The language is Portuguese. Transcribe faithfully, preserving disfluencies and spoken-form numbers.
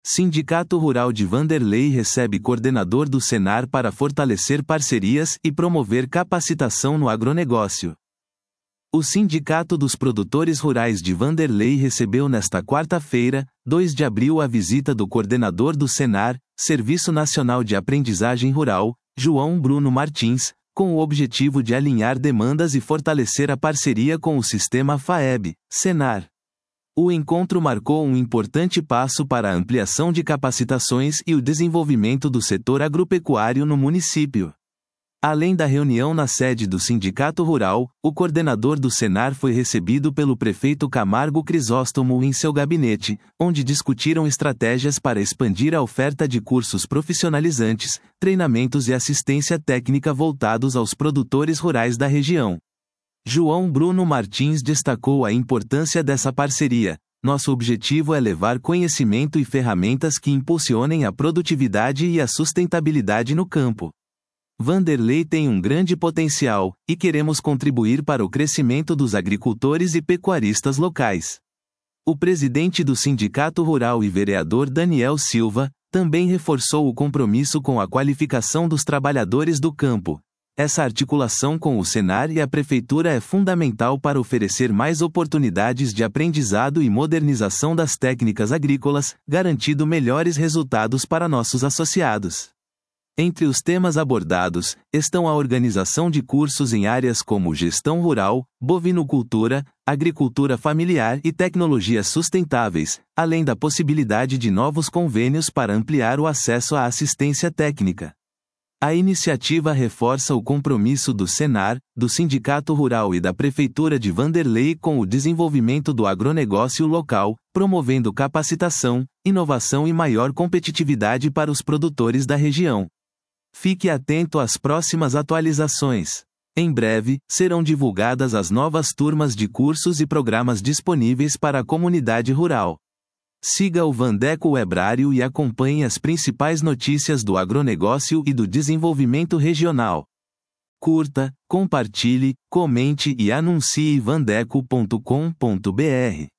Sindicato Rural de Vanderlei recebe coordenador do Senar para fortalecer parcerias e promover capacitação no agronegócio. O Sindicato dos Produtores Rurais de Vanderlei recebeu nesta quarta-feira, dois de abril, a visita do coordenador do Senar, Serviço Nacional de Aprendizagem Rural, João Bruno Martins, com o objetivo de alinhar demandas e fortalecer a parceria com o sistema FAEB, Senar. O encontro marcou um importante passo para a ampliação de capacitações e o desenvolvimento do setor agropecuário no município. Além da reunião na sede do Sindicato Rural, o coordenador do Senar foi recebido pelo prefeito Camargo Crisóstomo em seu gabinete, onde discutiram estratégias para expandir a oferta de cursos profissionalizantes, treinamentos e assistência técnica voltados aos produtores rurais da região. João Bruno Martins destacou a importância dessa parceria. Nosso objetivo é levar conhecimento e ferramentas que impulsionem a produtividade e a sustentabilidade no campo. Vanderlei tem um grande potencial, e queremos contribuir para o crescimento dos agricultores e pecuaristas locais. O presidente do Sindicato Rural e vereador Daniel Silva também reforçou o compromisso com a qualificação dos trabalhadores do campo. Essa articulação com o Senar e a Prefeitura é fundamental para oferecer mais oportunidades de aprendizado e modernização das técnicas agrícolas, garantindo melhores resultados para nossos associados. Entre os temas abordados, estão a organização de cursos em áreas como gestão rural, bovinocultura, agricultura familiar e tecnologias sustentáveis, além da possibilidade de novos convênios para ampliar o acesso à assistência técnica. A iniciativa reforça o compromisso do Senar, do Sindicato Rural e da Prefeitura de Vanderlei com o desenvolvimento do agronegócio local, promovendo capacitação, inovação e maior competitividade para os produtores da região. Fique atento às próximas atualizações. Em breve, serão divulgadas as novas turmas de cursos e programas disponíveis para a comunidade rural. Siga o Vandeco Webrário e acompanhe as principais notícias do agronegócio e do desenvolvimento regional. Curta, compartilhe, comente e anuncie vandeco ponto com ponto br.